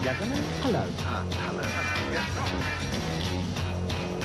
gentlemen, hello. Hello. Yes.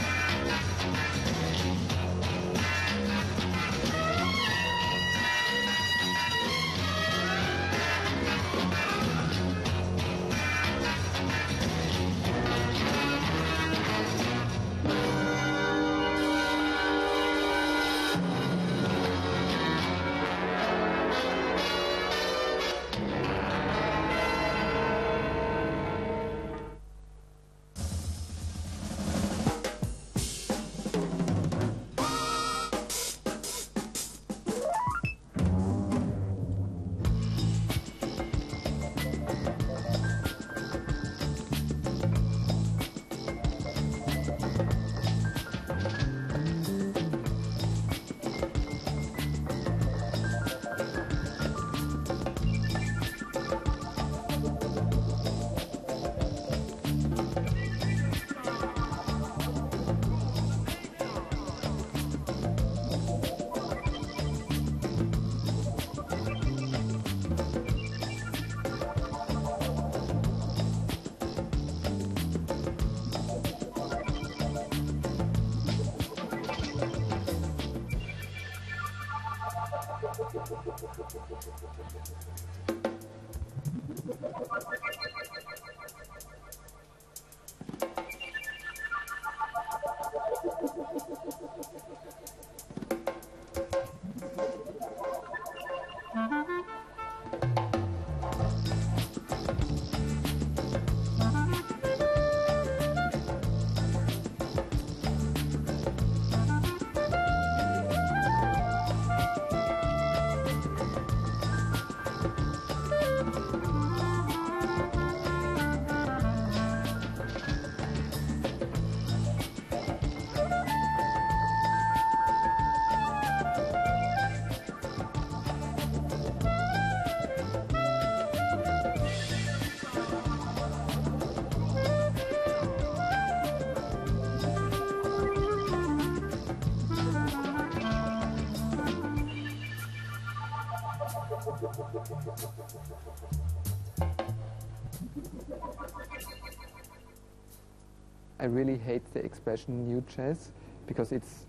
I really hate the expression new jazz because it's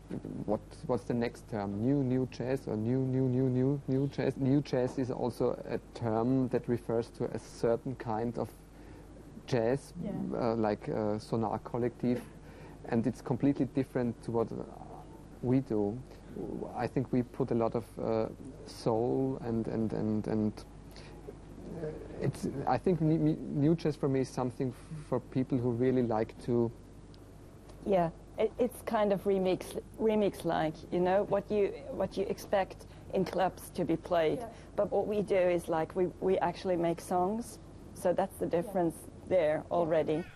what's the next term? New jazz or new jazz? New jazz is also a term that refers to a certain kind of jazz, like Sonar Collective, and it's completely different to what we do. I think we put a lot of soul and it's. I think new jazz for me is something for people who really like to. Yeah, it's kind of remix like, you know, what you expect in clubs to be played. Yeah. But what we do is like we actually make songs, so that's the difference there already.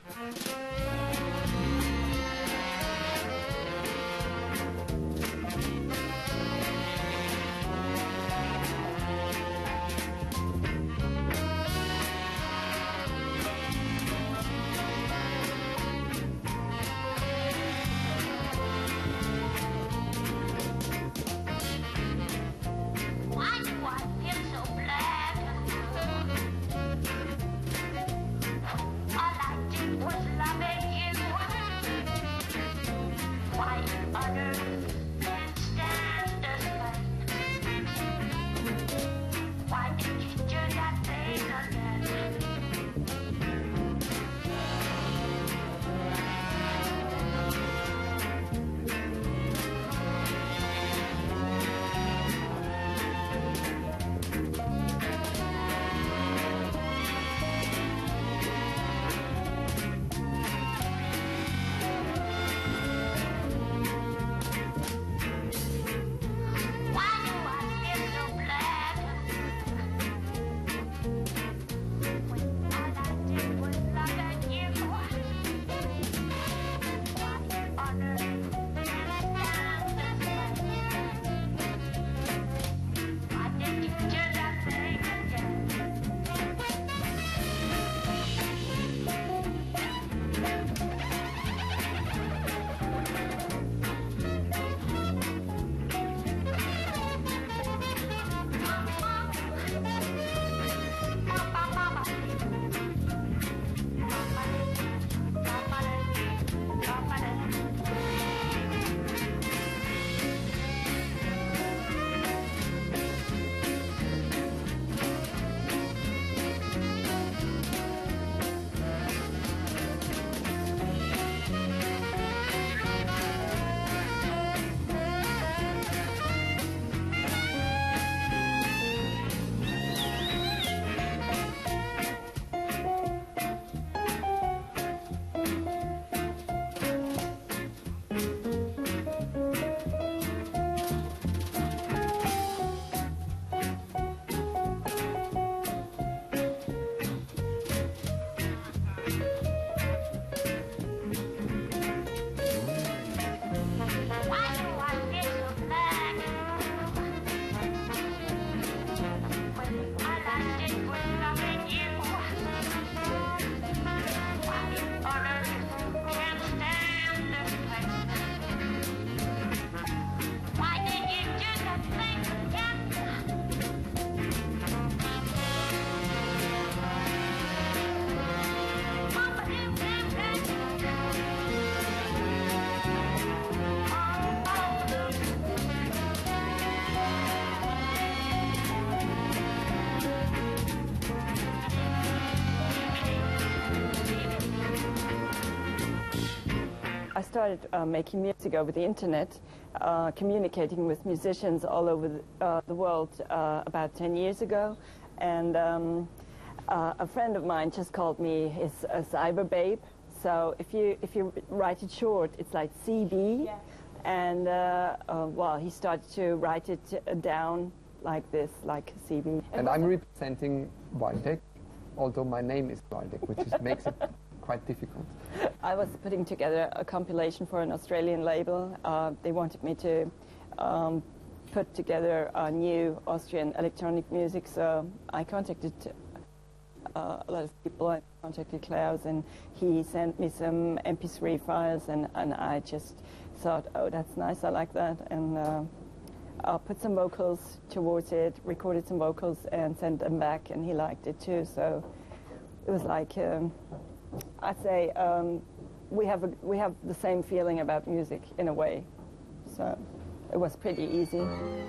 started making music over the internet, communicating with musicians all over the world about 10 years ago. And a friend of mine just called me his cyber babe. So if you write it short, it's like CB. Yeah. And well, he started to write it down like this, like CB. And I'm representing Waldeck, although my name is Waldeck, which makes it quite difficult. I was putting together a compilation for an Australian label. They wanted me to put together a new Austrian electronic music, so I contacted a lot of people. I contacted Klaus, and he sent me some MP3 files, and I just thought, oh, that's nice, I like that, and I put some vocals towards it, recorded some vocals, and sent them back, and he liked it too. So it was like, I'd say we have the same feeling about music in a way. So it was pretty easy.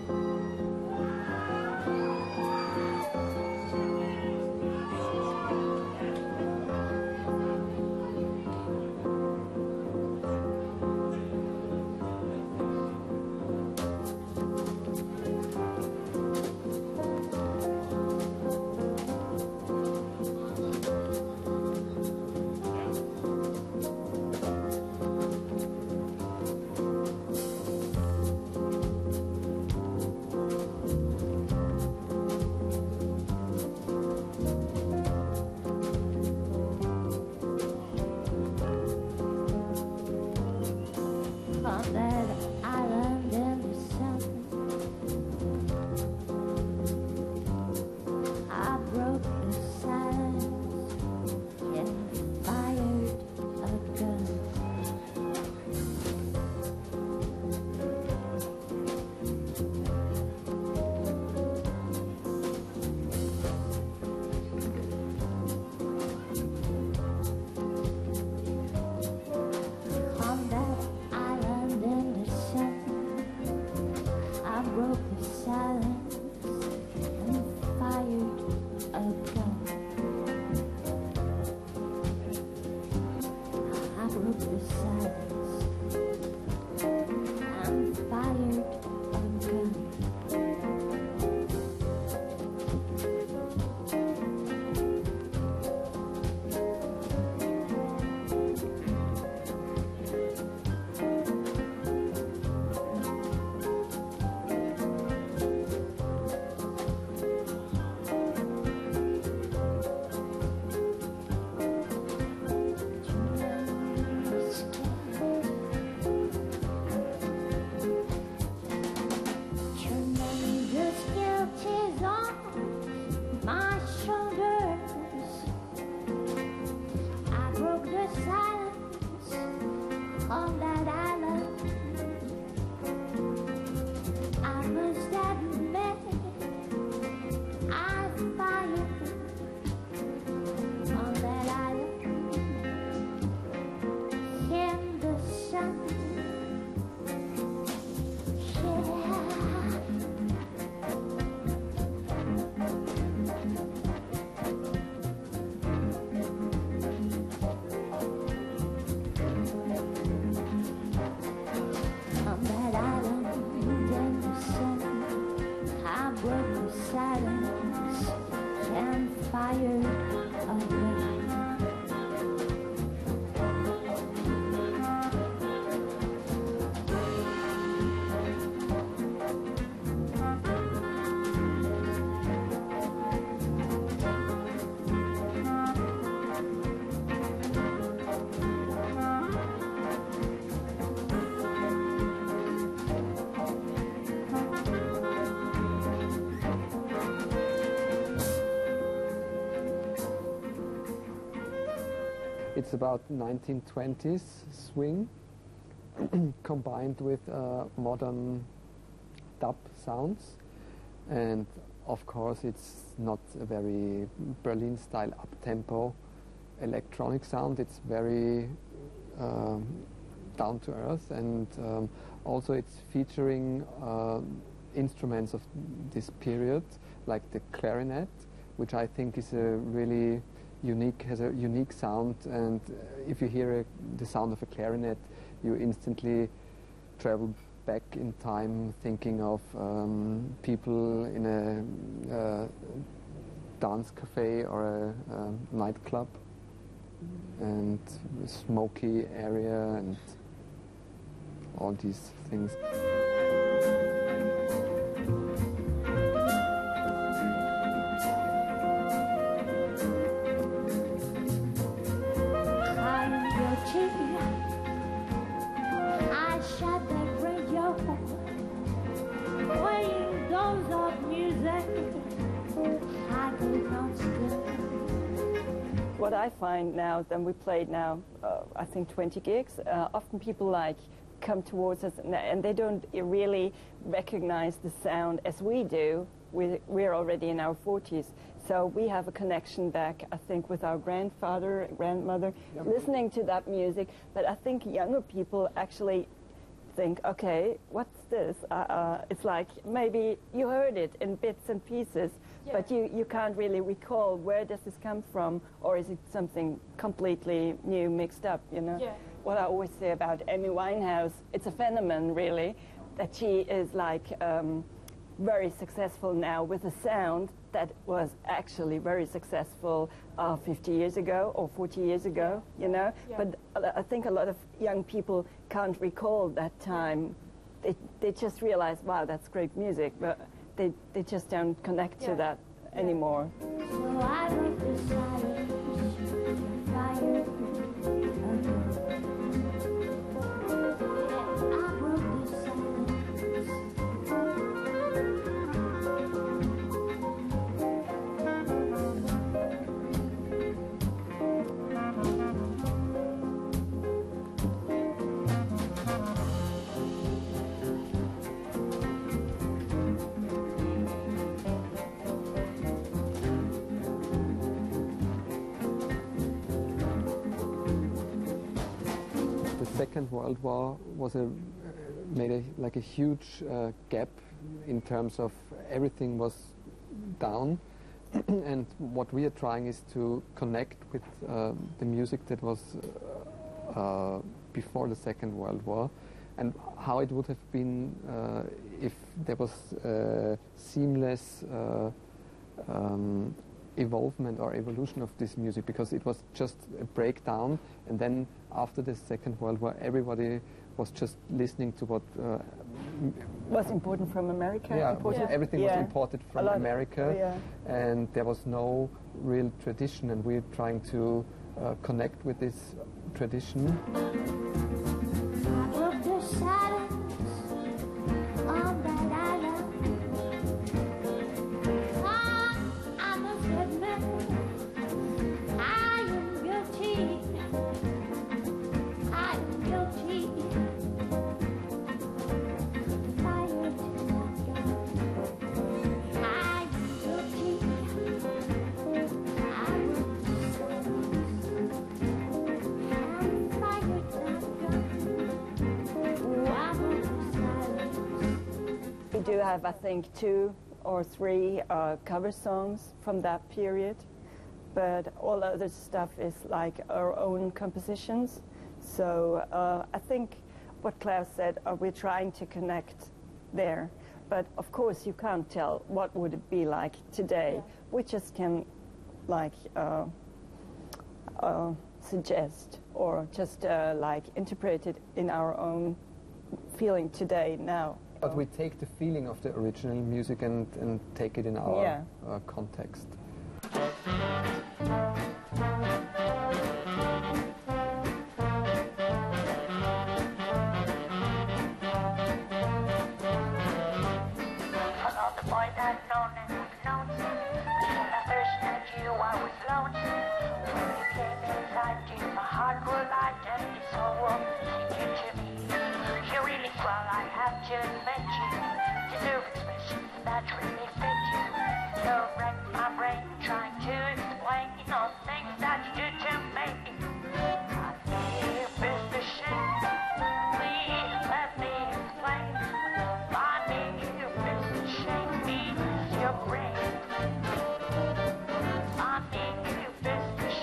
It's about 1920s swing combined with modern dub sounds, and of course it's not a very Berlin style up-tempo electronic sound. It's very down to earth, and also it's featuring instruments of this period like the clarinet, which I think is a really unique, has a unique sound, and if you hear the sound of a clarinet, you instantly travel back in time, thinking of people in a dance cafe or a nightclub, and a smoky area and all these things. What I find now, then we played now, I think 20 gigs, often people like come towards us and they don't really recognize the sound as we do. We're already in our 40s, so we have a connection back, I think, with our grandfather, grandmother, listening to that music. But I think younger people actually think, okay, what's this? It's like maybe you heard it in bits and pieces, but you can't really recall where does this come from, or is it something completely new, mixed up, you know? Yeah. What I always say about Amy Winehouse, it's a phenomenon, really, that she is like very successful now with a sound that was actually very successful 50 years ago or 40 years ago, you know? Yeah. But I think a lot of young people can't recall that time. They just realize, wow, that's great music, but they just don't connect to that anymore. So I broke the silence, fire. I broke the silence. The Second World War was made a huge gap in terms of everything was down, and what we are trying is to connect with the music that was before the Second World War, and how it would have been if there was seamless evolvement or evolution of this music, because it was just a breakdown, and then after the Second World War everybody was just listening to what Was important from America? Everything was imported from America, yeah. and there was no real tradition, and we're trying to connect with this tradition. I broke the silence on that island. I must admit, I am guilty. I am guilty. The fire to that gun. I am guilty. I broke the silence. And the fire to that gun. Oh, I broke the silence. We do have, I think, 2 or 3 cover songs from that period, but all other stuff is like our own compositions. So I think what Klaus said, we're trying to connect there. But of course you can't tell what would it be like today. Yeah. We just can like suggest or just like interpret it in our own feeling today, now. But we take the feeling of the original music and take it in our context. Another boy that known and lonesome. When I first met you, I was lonesome. When you came inside, you, my heart grew light and you so warm. You to me, you're really well. I have to admit you deserve expressions that really fit you. So wreck my brain trying to explain all the things that you do to me. I need Mr. Shane. Please let me explain. My name Mr. Shane is your brain. My name Mr.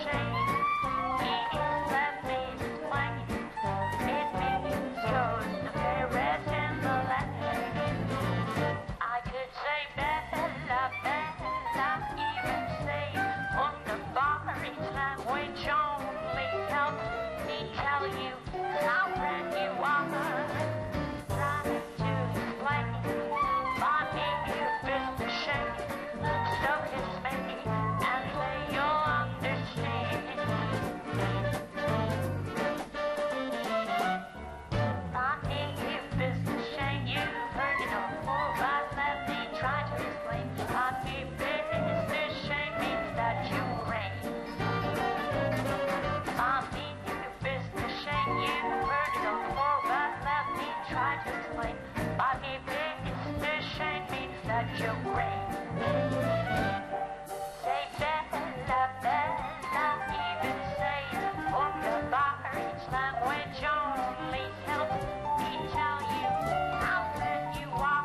try to explain. But if it's the shame means that you're great. Say Bella, Bella, even say wunderbar. Each language only helps me tell you how good you are.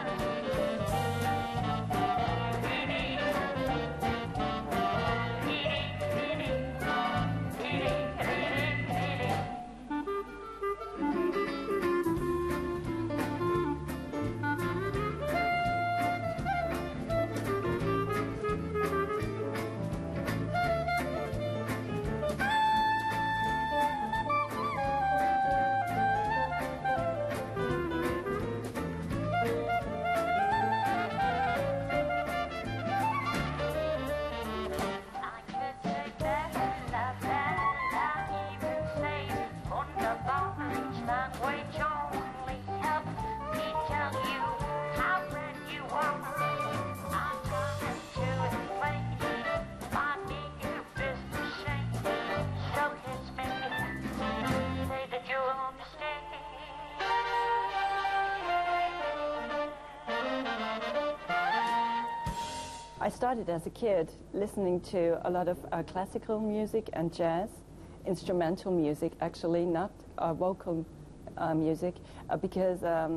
I started as a kid listening to a lot of classical music and jazz, instrumental music actually, not vocal music, because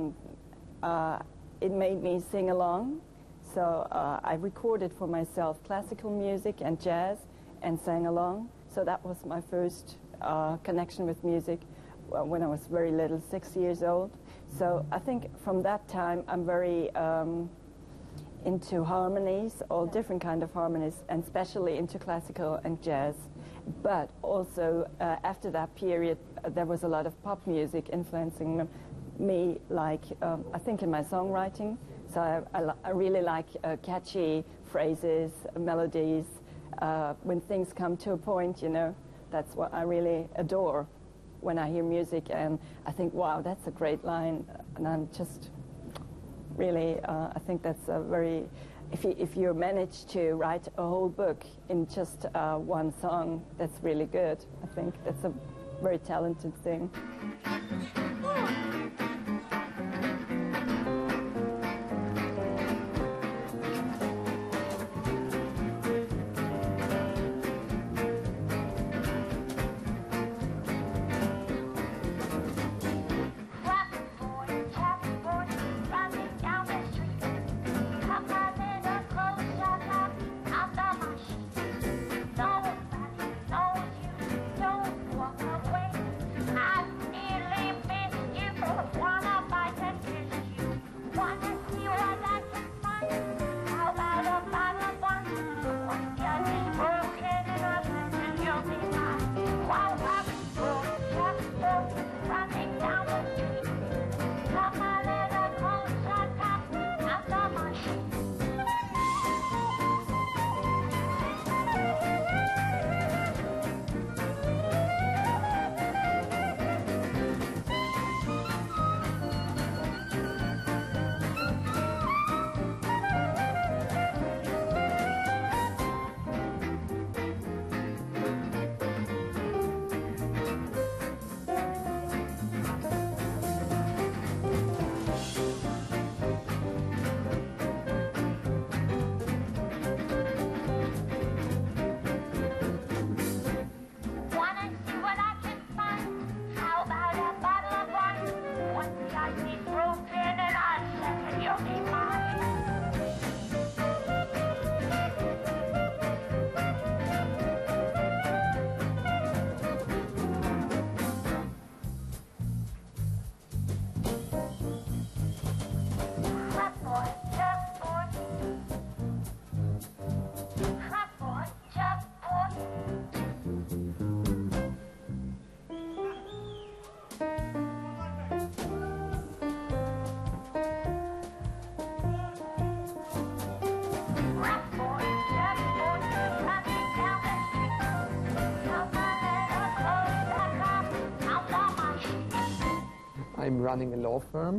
it made me sing along. So I recorded for myself classical music and jazz and sang along. So that was my first connection with music when I was very little, 6 years old. So I think from that time I'm very into harmonies, all different kind of harmonies, and especially into classical and jazz. But also after that period, there was a lot of pop music influencing me, like I think in my songwriting. So I really like catchy phrases, melodies. When things come to a point, you know, that's what I really adore when I hear music. And I think, wow, that's a great line. And I'm just really, I think that's a very, if you manage to write a whole book in just one song, that's really good. I think that's a very talented thing. I'm running a law firm,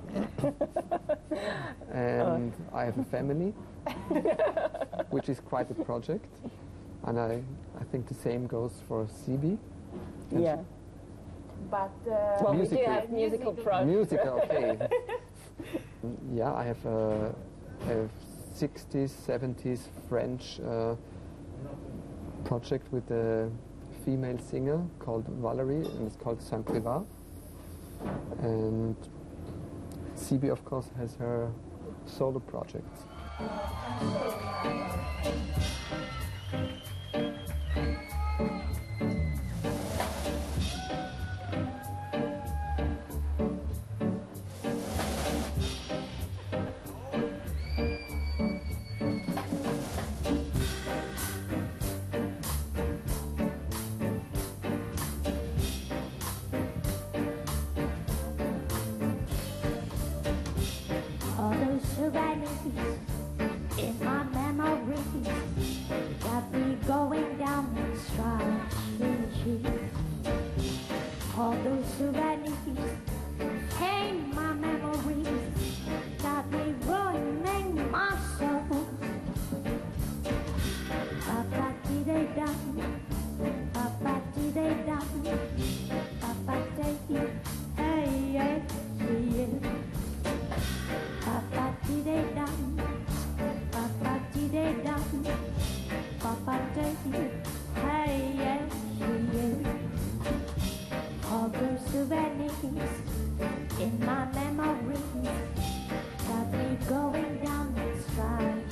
and I have a family, which is quite a project. And I think the same goes for CB. Yeah. but Well, we do Musical. have musical projects. Musical, okay. Yeah, I have a 60s, 70s French project with a female singer called Valerie, and it's called Saint Privat. And CB, of course, has her solo projects. All those souvenirs in my memories got me going down the street. All those souvenirs in my memories got me ruining my soul. Ba-ba-dee-day-dum, ba-ba-dee-day-dum, ba-ba-dee, hey, yeah, yeah. Ba-ba-dee-day-dum, ba-ba-dee-day-dum, ba-ba-dee, hey, yeah, yeah. All those souvenirs in my memories got me going down the street.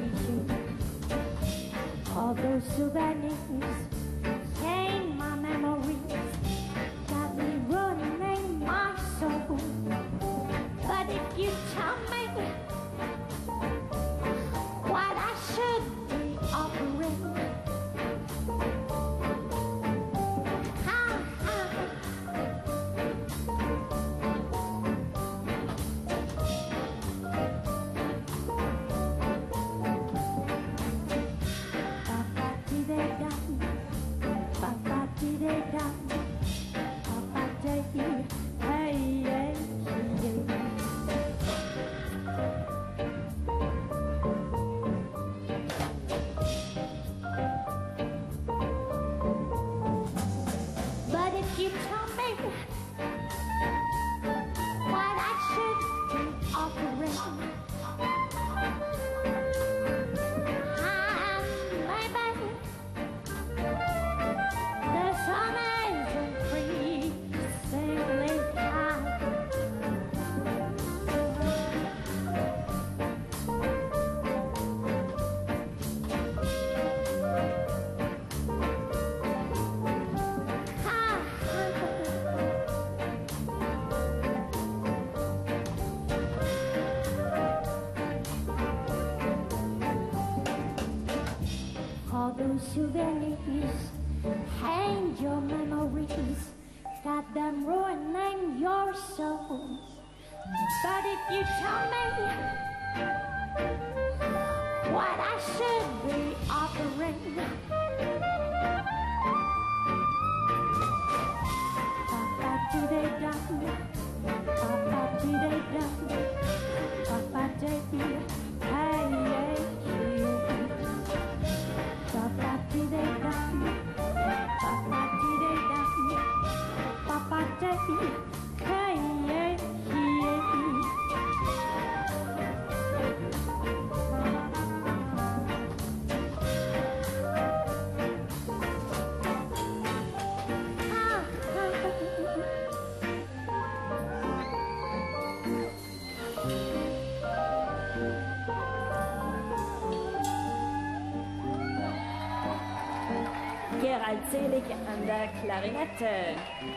All those souvenirs in my memories got me ruining my soul. But if you tell me what I should be offering, ba-ba-dee-day-dum, ba-ba-dee-day-dum, ba-ba-dee, hey, yeah, yeah. But if you tell me what I should be offering, maybe the sun isn't freezingly high. All those souvenirs and your memories got them ruining your souls. But if you tell me what I should be offering, ba-ba-dee-day-dum, ba-ba-dee-day-dum, ba-ba-dee, hey, yeah, yeah. Ba-ba-dee-day-dum, ba-ba-dee-day-dum, ba-ba-dee, hey, yeah, yeah. Gerald Selig an der Klarinette.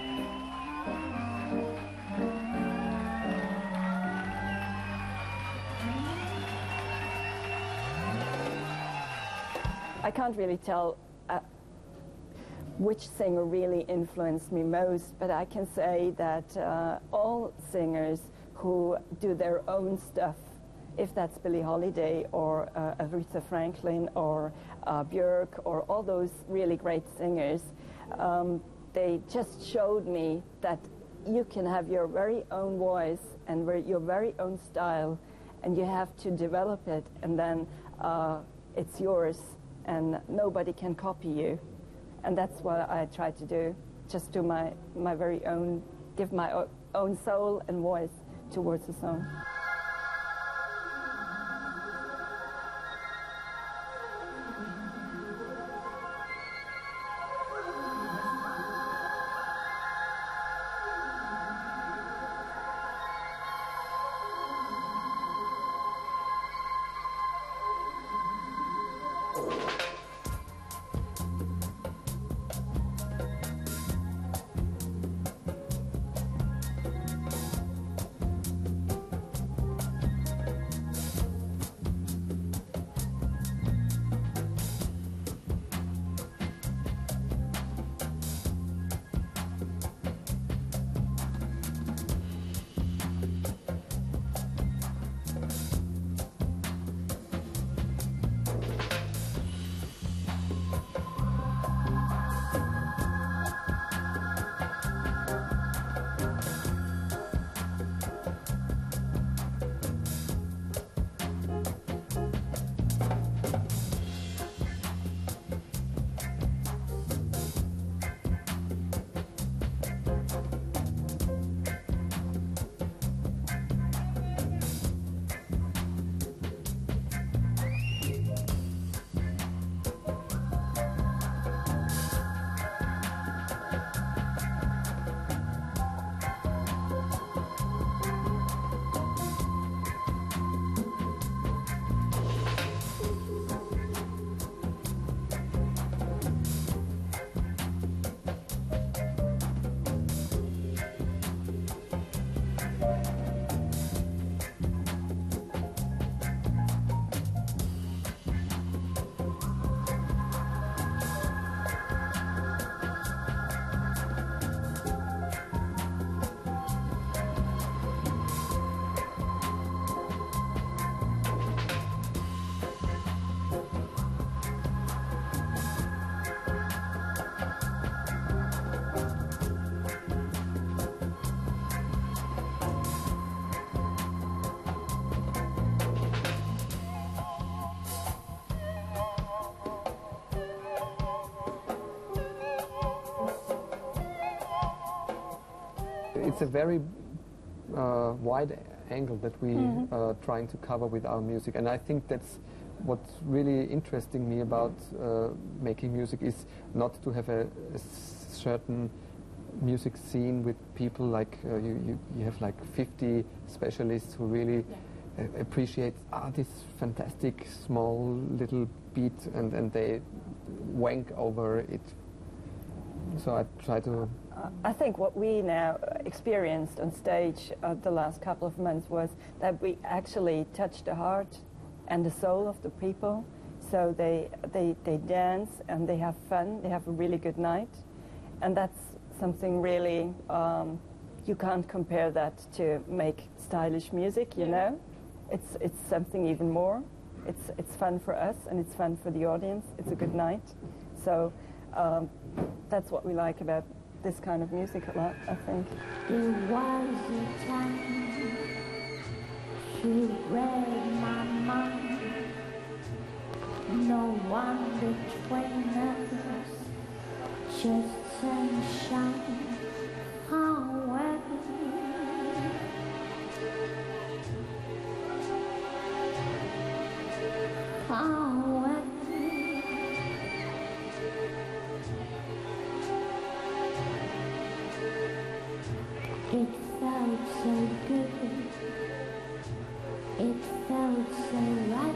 I can't really tell which singer really influenced me most, but I can say that all singers who do their own stuff, if that's Billie Holiday or Aretha Franklin or Björk or all those really great singers, they just showed me that you can have your very own voice and your very own style, and you have to develop it, and then it's yours and nobody can copy you. And that's what I try to do. just do my very own, give my own soul and voice towards the song. It's a very wide angle that we are trying to cover with our music, and I think that's what's really interesting me about making music is not to have a certain music scene with people like you have like 50 specialists who really appreciate this fantastic small little beat and they wank over it. So I try to... I think what we now experienced on stage the last couple of months was that we actually touched the heart and the soul of the people. So they dance and they have fun, they have a really good night. And that's something really, you can't compare that to make stylish music, you know? It's something even more. It's fun for us and it's fun for the audience. It's a good night. So that's what we like about this kind of music a lot, I think. There was a time she read my mind. No one between us, just sunshine. However, it felt so good, it felt so right,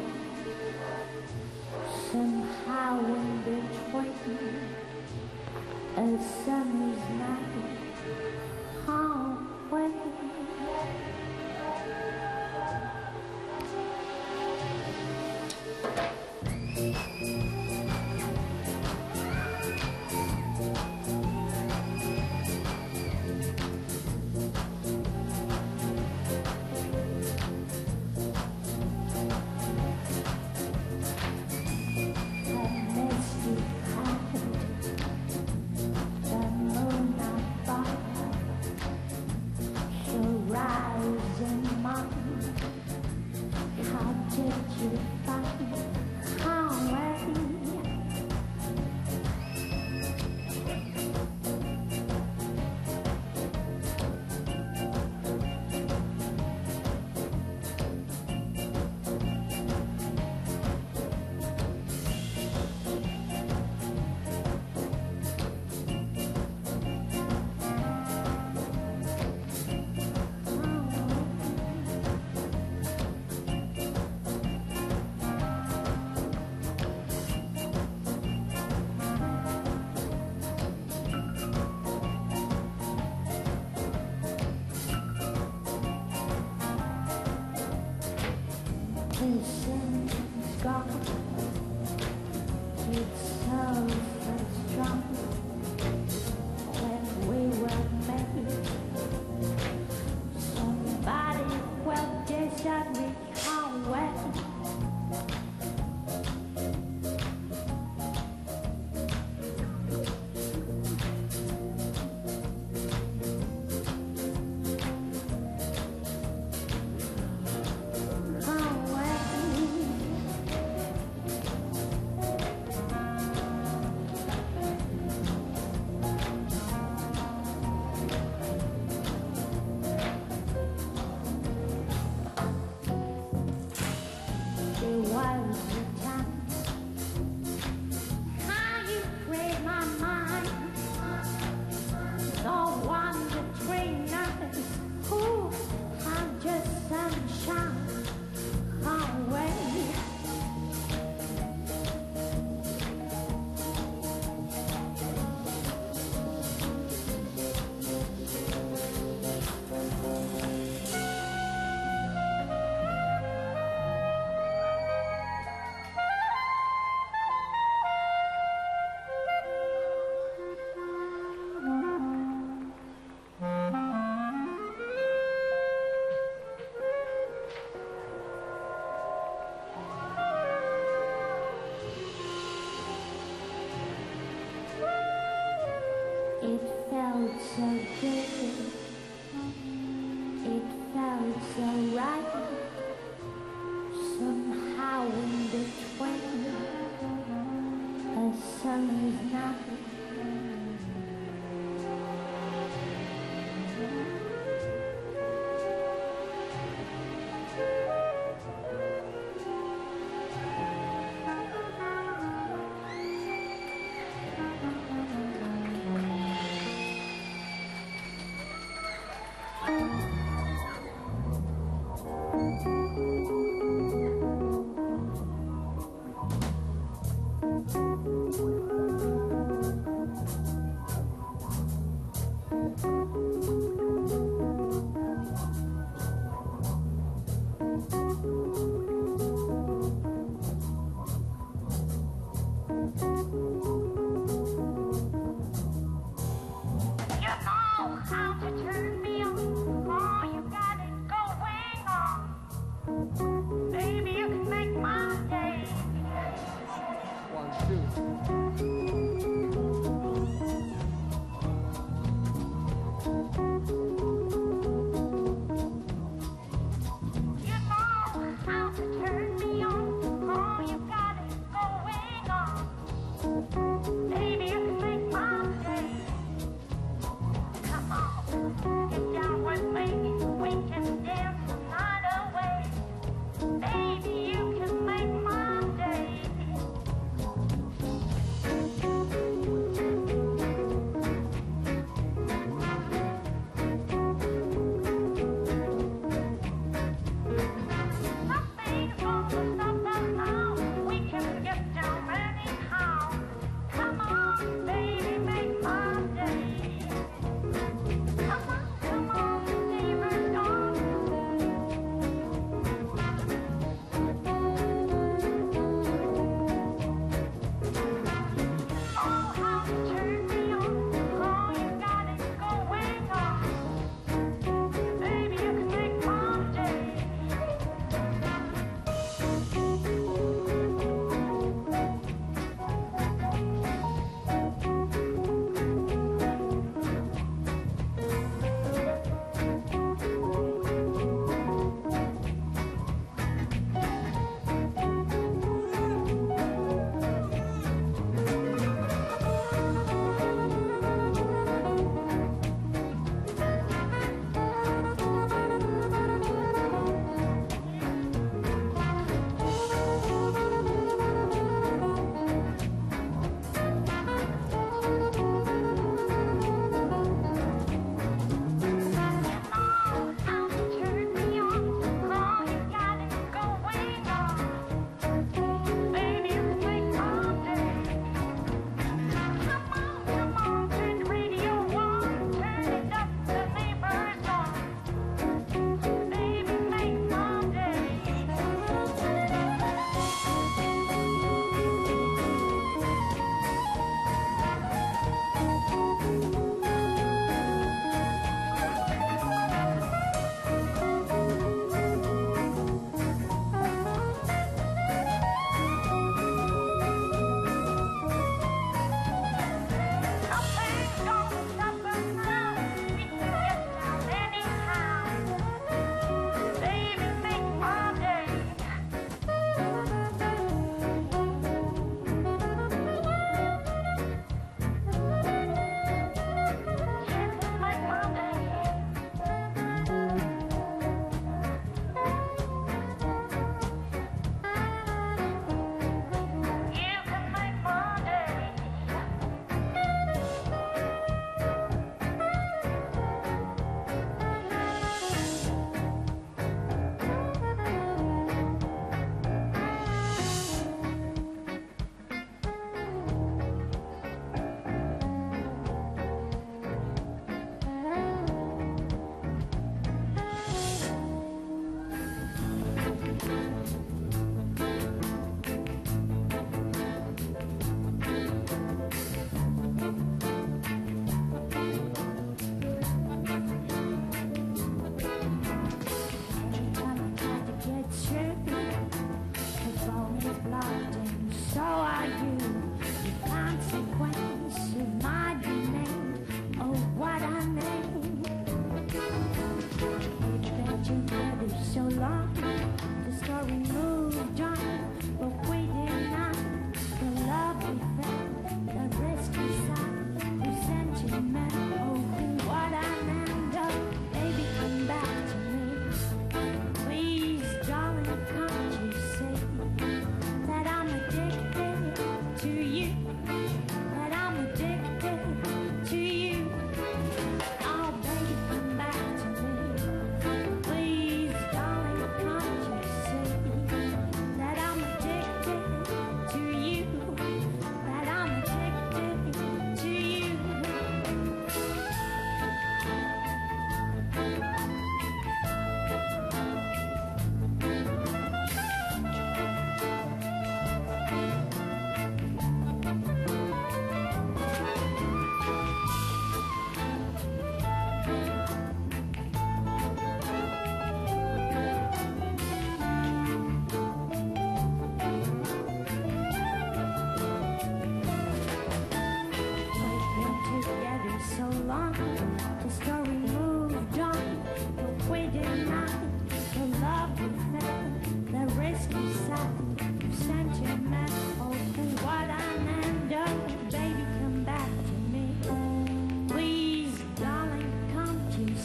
somehow in between a summer's night, halfway. The moon felt so good. It felt so right. Somehow in between a summer's night.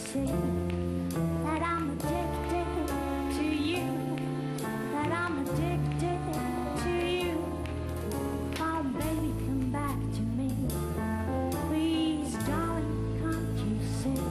see that I'm addicted to you, that I'm addicted to you. Oh, baby, come back to me. Please, darling, can't you see?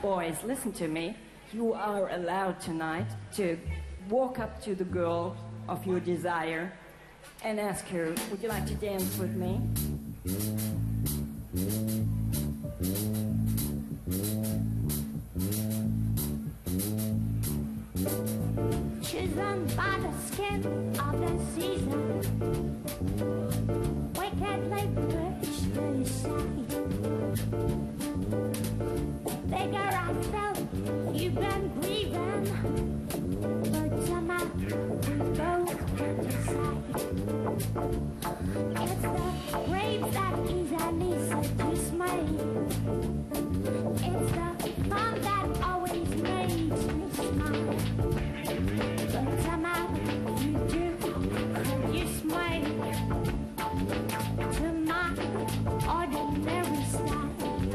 boys, listen to me. You are allowed tonight to walk up to the girl of your desire and ask her, would you like to dance with me? Chosen by the skin of the season, wickedly pushed to the side. The bigger I felt, you've been grieving, but somehow we both can't decide. It's the grapes that easily seduce me. It's the fun that always makes me smile. But somehow you do produce me to my ordinary style.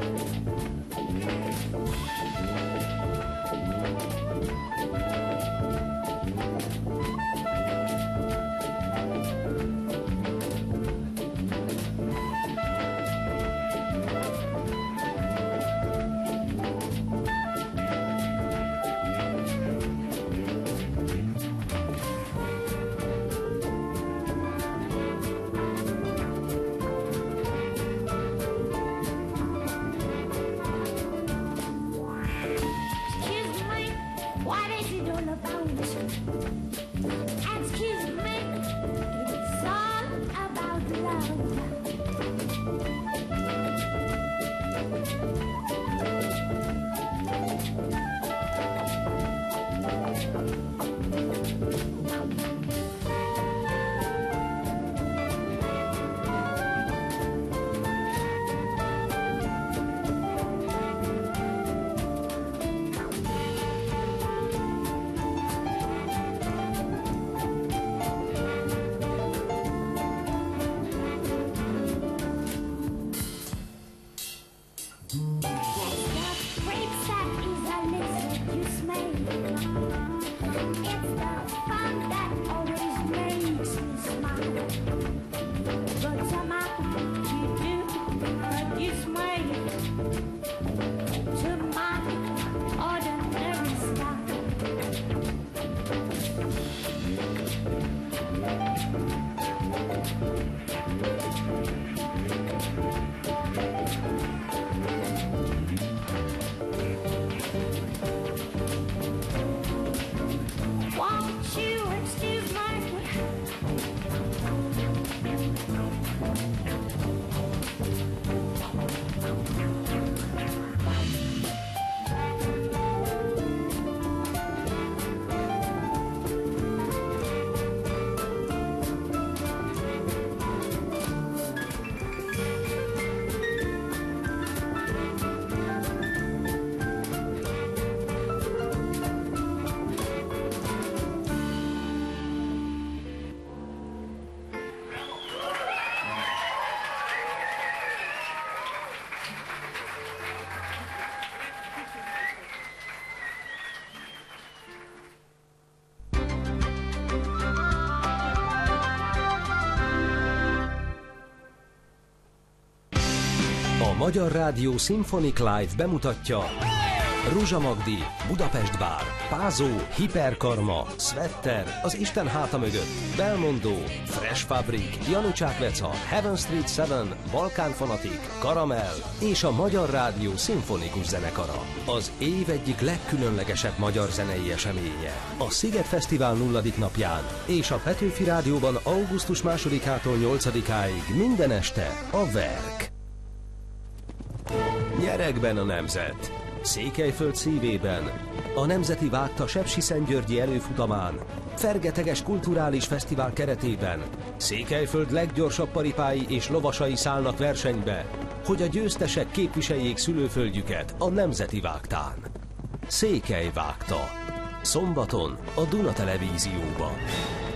A Magyar Rádió Symphonic Live bemutatja Ruzsa Magdi, Budapest Bár, Pázó, Hiperkarma, Sweater, Az Isten háta mögött, Belmondo, Fresh Fabric, Janucsák Veca, Heaven Street 7, Balkán Fanatik, Karamell és a Magyar Rádió Szimfonikus Zenekara. Az év egyik legkülönlegesebb magyar zenei eseménye. A Sziget Fesztivál 0. napján és a Petőfi Rádióban augusztus 2-től 8-áig minden este a Verk. Nyeregben a nemzet. Székelyföld szívében, a Nemzeti Vágta Sepsiszentgyörgyi előfutamán, fergeteges kulturális fesztivál keretében Székelyföld leggyorsabb paripái és lovasai szállnak versenybe, hogy a győztesek képviseljék szülőföldjüket a Nemzeti Vágtán. Székely Vágta. Szombaton a Duna Televízióban.